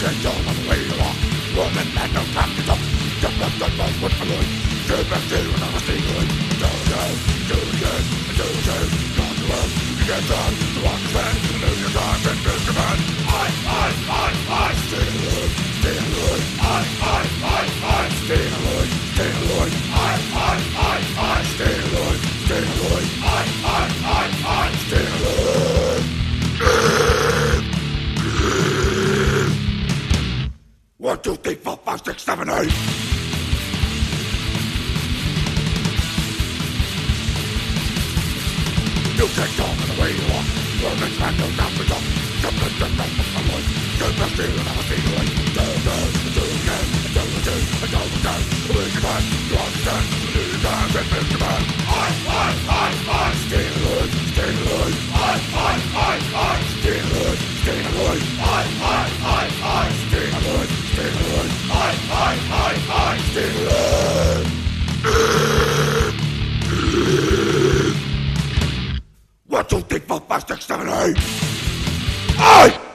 take all of the way you walk. Woman, man, no time to talk. Jump up, jump up, what's the Lord? Jump up, do another thing, Lord. Do it again, not the world. You get done, to understand, to lose your time, and build your man. I, stay alone, stay alone. I, stay alone, stay alone. I, stay alone, stay alone. I, stay alone. 1, 2, 3, 4, 5, 6, 7, 8. You take all of the way you walk. Woman's man, no time to talk. Jump up, jump up, what's my Lord? Jump up, steal another thing, Lord. Do again, do again. Lose your time, to understand. Lose your time, and build your man. I, stay alone, stay alone. I, stay alone, stay alone. I, stay alone, stay alone. I, stay alone. 1, 2, 3, 4, 5, 6, 7, 8.